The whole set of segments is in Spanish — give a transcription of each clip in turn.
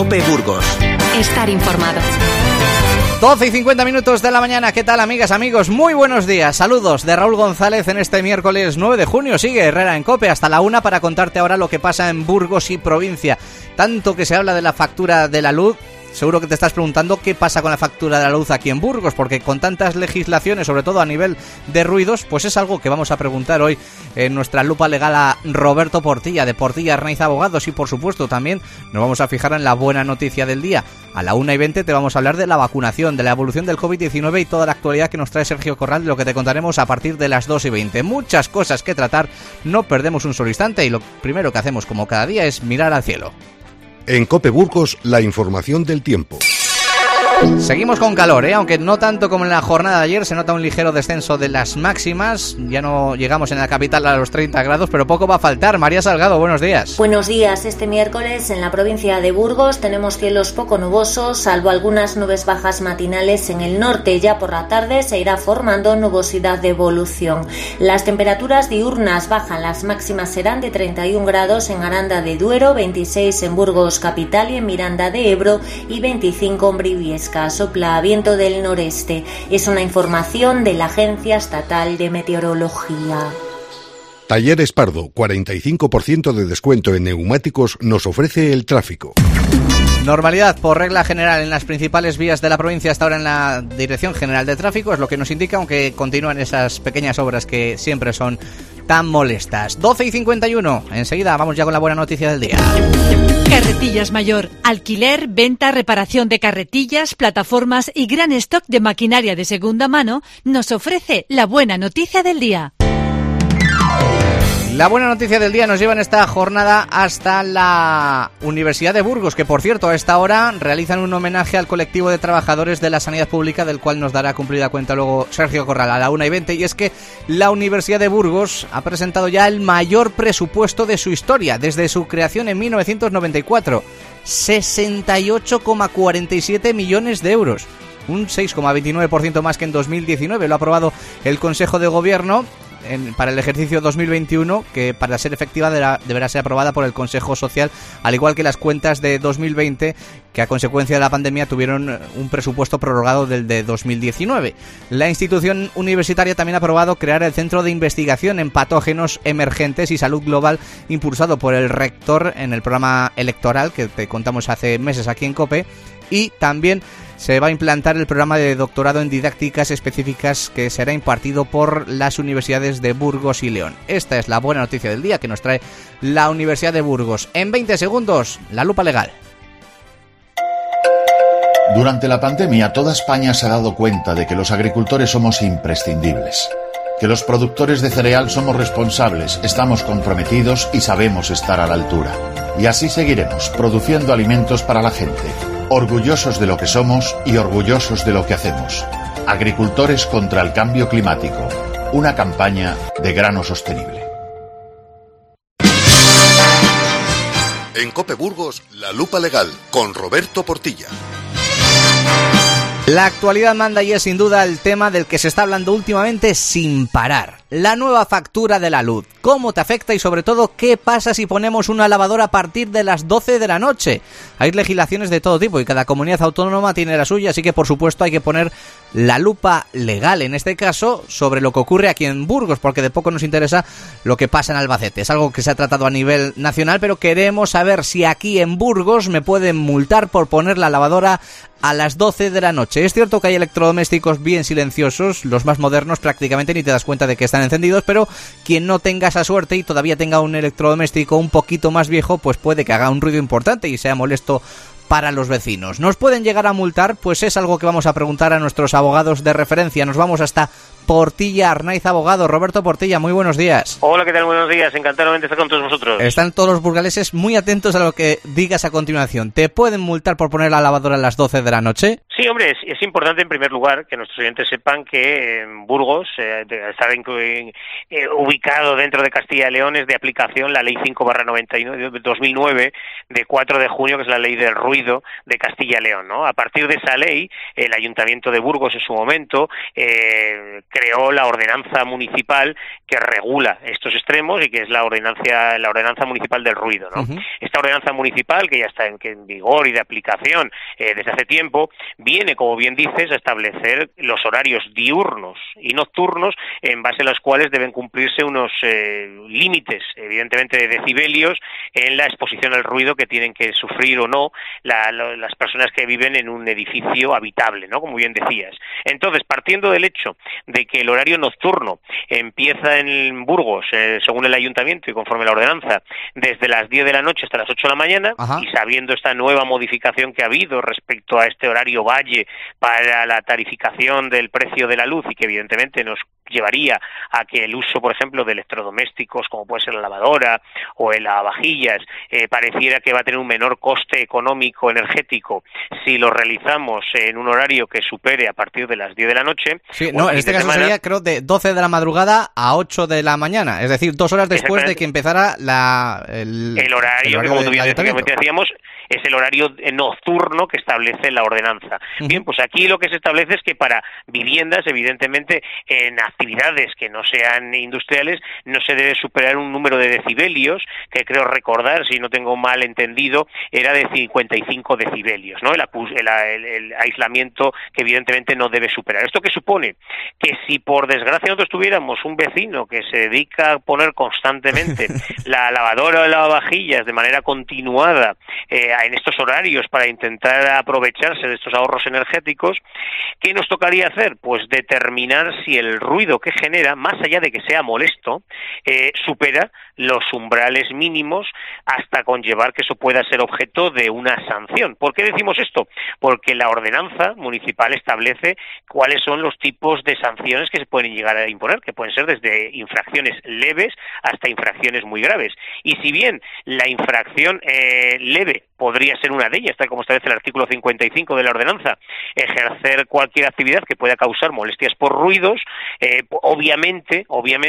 COPE Burgos. Estar informado. 12:50 de la mañana. ¿Qué tal, amigas, amigos? Muy buenos días. Saludos de Raúl González en este miércoles 9 de junio. Sigue Herrera en COPE hasta la 1 para contarte ahora lo que pasa en Burgos y provincia. Tanto que se habla de la factura de la luz. Seguro que te estás preguntando qué pasa con la factura de la luz aquí en Burgos, porque con tantas legislaciones, sobre todo a nivel de ruidos, pues es algo que vamos a preguntar hoy en nuestra lupa legal a Roberto Portilla, de Portilla Arnaiz Abogados, y por supuesto también nos vamos a fijar en la buena noticia del día. A la 1:20 te vamos a hablar de la vacunación, de la evolución del COVID-19 y toda la actualidad que nos trae Sergio Corral, de lo que te contaremos a partir de las 2:20. Muchas cosas que tratar, no perdemos un solo instante y lo primero que hacemos como cada día es mirar al cielo. En COPE Burgos, la información del tiempo. Seguimos con calor, aunque no tanto como en la jornada de ayer. Se nota un ligero descenso de las máximas. Ya no llegamos en la capital a los 30 grados, pero poco va a faltar. María Salgado, buenos días. Buenos días. Este miércoles en la provincia de Burgos tenemos cielos poco nubosos, salvo algunas nubes bajas matinales en el norte. Ya por la tarde se irá formando nubosidad de evolución. Las temperaturas diurnas bajan. Las máximas serán de 31 grados en Aranda de Duero, 26 en Burgos capital y en Miranda de Ebro y 25 en Briviesca. Sopla viento del noreste. Es una información de la Agencia Estatal de Meteorología. Talleres Pardo, 45% de descuento en neumáticos nos ofrece el tráfico. Normalidad por regla general en las principales vías de la provincia hasta ahora en la Dirección General de Tráfico, es lo que nos indica, aunque continúan esas pequeñas obras que siempre son tan molestas. 12:51, enseguida vamos ya con la buena noticia del día. Carretillas Mayor, alquiler, venta, reparación de carretillas, plataformas y gran stock de maquinaria de segunda mano nos ofrece la buena noticia del día. La buena noticia del día nos lleva en esta jornada hasta la Universidad de Burgos, que por cierto a esta hora realizan un homenaje al colectivo de trabajadores de la sanidad pública, del cual nos dará cumplida cuenta luego Sergio Corral a la 1:20, y es que la Universidad de Burgos ha presentado ya el mayor presupuesto de su historia, desde su creación en 1994, 68,47 millones de euros. Un 6,29% más que en 2019, lo ha aprobado el Consejo de Gobierno para el ejercicio 2021, que para ser efectiva deberá ser aprobada por el Consejo Social, al igual que las cuentas de 2020, que a consecuencia de la pandemia tuvieron un presupuesto prorrogado del de 2019. La institución universitaria también ha aprobado crear el Centro de Investigación en Patógenos Emergentes y Salud Global, impulsado por el rector en el programa electoral que te contamos hace meses aquí en COPE, y también se va a implantar el programa de doctorado en didácticas específicas que será impartido por las universidades de Burgos y León. Esta es la buena noticia del día que nos trae la Universidad de Burgos. En 20 segundos, la lupa legal. Durante la pandemia, toda España se ha dado cuenta de que los agricultores somos imprescindibles, que los productores de cereal somos responsables, estamos comprometidos y sabemos estar a la altura. Y así seguiremos, produciendo alimentos para la gente, orgullosos de lo que somos y orgullosos de lo que hacemos. Agricultores contra el cambio climático, una campaña de Grano Sostenible. En COPE Burgos, la lupa legal, con Roberto Portilla. La actualidad manda y es sin duda el tema del que se está hablando últimamente sin parar. La nueva factura de la luz. ¿Cómo te afecta y sobre todo qué pasa si ponemos una lavadora a partir de las 12 de la noche? Hay legislaciones de todo tipo y cada comunidad autónoma tiene la suya, así que por supuesto hay que poner la lupa legal, en este caso, sobre lo que ocurre aquí en Burgos, porque de poco nos interesa lo que pasa en Albacete. Es algo que se ha tratado a nivel nacional, pero queremos saber si aquí en Burgos me pueden multar por poner la lavadora a las 12 de la noche. Es cierto que hay electrodomésticos bien silenciosos, los más modernos prácticamente ni te das cuenta de que están encendidos, pero quien no tenga esa suerte y todavía tenga un electrodoméstico un poquito más viejo, pues puede que haga un ruido importante y sea molesto para los vecinos. ¿Nos pueden llegar a multar? Pues es algo que vamos a preguntar a nuestros abogados de referencia. Nos vamos hasta Portilla Arnaiz Abogado. Roberto Portilla, muy buenos días. Hola, ¿qué tal? Buenos días, encantado de estar con todos vosotros. Están todos los burgaleses muy atentos a lo que digas a continuación. ¿Te pueden multar por poner la lavadora a las 12 de la noche? Sí, hombre, es importante en primer lugar que nuestros oyentes sepan que Burgos está ubicado dentro de Castilla y León, es de aplicación la Ley 5/2009 de 4 de junio, que es la Ley del Ruido de Castilla y León, ¿no? A partir de esa ley, el Ayuntamiento de Burgos en su momento creó creó la ordenanza municipal que regula estos extremos y que es la ordenanza municipal del ruido, ¿no? Uh-huh. Esta ordenanza municipal, que ya está en vigor y de aplicación desde hace tiempo, viene, como bien dices, a establecer los horarios diurnos y nocturnos en base a los cuales deben cumplirse unos límites, evidentemente, de decibelios en la exposición al ruido que tienen que sufrir o no las personas que viven en un edificio habitable, ¿no? Como bien decías. Entonces, partiendo del hecho de que el horario nocturno empieza en Burgos, según el ayuntamiento y conforme la ordenanza, desde las 10 de la noche hasta las 8 de la mañana, ajá, y sabiendo esta nueva modificación que ha habido respecto a este horario valle para la tarificación del precio de la luz y que evidentemente nos llevaría a que el uso, por ejemplo, de electrodomésticos como puede ser la lavadora o el lavavajillas pareciera que va a tener un menor coste económico energético si lo realizamos en un horario que supere a partir de las 10 de la noche. Sí, no, en este caso sería, creo, de 12 de la madrugada a 8 de la mañana, es decir, 2 horas después de que empezara el horario que, como tú bien decíamos, es el horario nocturno que establece la ordenanza. Uh-huh. Bien, pues aquí lo que se establece es que para viviendas, evidentemente, en actividades que no sean industriales, no se debe superar un número de decibelios, que creo recordar, si no tengo mal entendido, era de 55 decibelios, ¿no? El aislamiento que evidentemente no debe superar. ¿Esto qué supone? Que si por desgracia nosotros tuviéramos un vecino que se dedica a poner constantemente la lavadora o el lavavajillas de manera continuada en estos horarios para intentar aprovecharse de estos ahorros energéticos, ¿qué nos tocaría hacer? Pues determinar si el ruido que genera, más allá de que sea molesto, supera los umbrales mínimos hasta conllevar que eso pueda ser objeto de una sanción. ¿Por qué decimos esto? Porque la ordenanza municipal establece cuáles son los tipos de sanciones que se pueden llegar a imponer, que pueden ser desde infracciones leves hasta infracciones muy graves. Y si bien la infracción leve podría ser una de ellas, tal como establece el artículo 55 de la ordenanza, ejercer cualquier actividad que pueda causar molestias por ruidos, obviamente,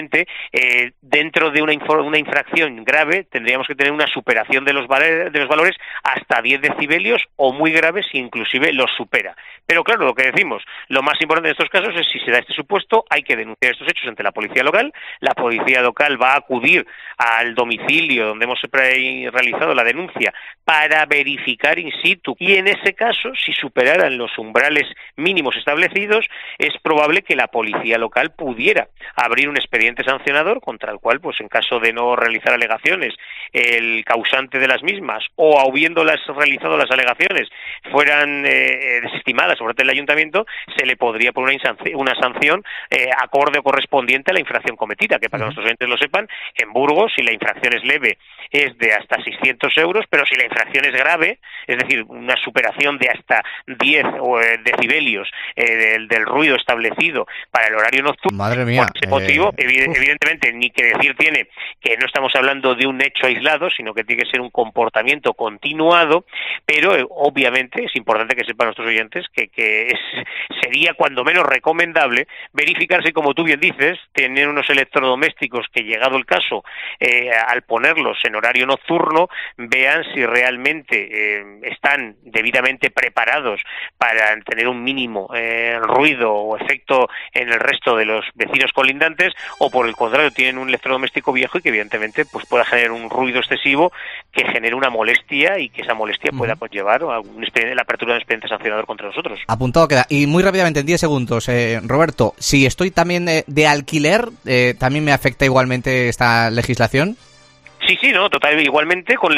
dentro de una infracción grave tendríamos que tener una superación de los valores hasta 10 decibelios o muy graves si inclusive los supera. Pero claro, lo que decimos, lo más importante en estos casos es si se da este supuesto, hay que denunciar estos hechos ante la policía local. La policía local va a acudir al domicilio donde hemos realizado la denuncia para verificar in situ y en ese caso, si superaran los umbrales mínimos establecidos, es probable que la policía local pudiera abrir un expediente sancionador contra el cual, pues en caso de no realizar alegaciones, el causante de las mismas o habiéndolas realizado las alegaciones fueran desestimadas por parte del ayuntamiento, se le podría poner una sanción acorde o correspondiente a la infracción cometida, que para que nuestros oyentes lo sepan, en Burgos, si la infracción es leve, es de hasta 600 euros, pero si la infracción es grave, es decir, una superación de hasta 10 decibelios del ruido establecido para el horario nocturno, madre mía, por ese motivo, evidentemente, ni que decir tiene que no estamos hablando de un hecho aislado, sino que tiene que ser un comportamiento continuado, pero obviamente es importante que sepan nuestros oyentes que sería cuando menos recomendable verificar si, como tú bien dices, tener unos electrodomésticos que, llegado el caso, al ponerlos en horario nocturno, vean si realmente están debidamente preparados para tener un mínimo ruido o efecto en el resto de los vecinos colindantes, o por el contrario tienen un electrodoméstico viejo y que evidentemente pues pueda generar un ruido excesivo que genere una molestia y que esa molestia pueda conllevar a la apertura de un expediente sancionador contra nosotros. Apuntado queda. Y muy rápidamente, en 10 segundos, Roberto, si estoy también de alquiler, ¿también me afecta igualmente esta legislación? Sí, no, total, igualmente con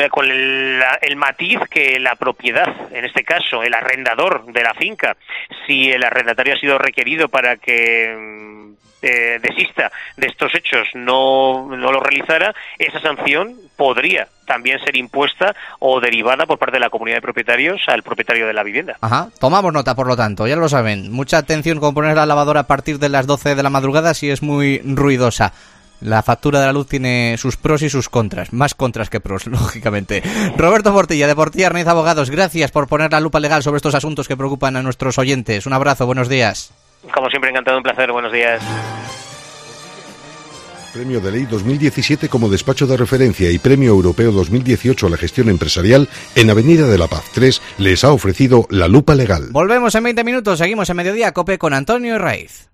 el matiz que la propiedad, en este caso el arrendador de la finca, si el arrendatario ha sido requerido para que desista de estos hechos, no lo realizara, esa sanción podría también ser impuesta o derivada por parte de la comunidad de propietarios al propietario de la vivienda. Ajá, tomamos nota, por lo tanto, ya lo saben. Mucha atención con poner la lavadora a partir de las 12 de la madrugada si es muy ruidosa. La factura de la luz tiene sus pros y sus contras, más contras que pros, lógicamente. Roberto Portilla, de Portilla Arnaiz Abogados, gracias por poner la lupa legal sobre estos asuntos que preocupan a nuestros oyentes. Un abrazo, buenos días. Como siempre, encantado, un placer, buenos días. Premio de Ley 2017 como despacho de referencia y Premio Europeo 2018 a la gestión empresarial en Avenida de la Paz 3 les ha ofrecido la lupa legal. Volvemos en 20 minutos, seguimos en Mediodía Cope con Antonio Raiz.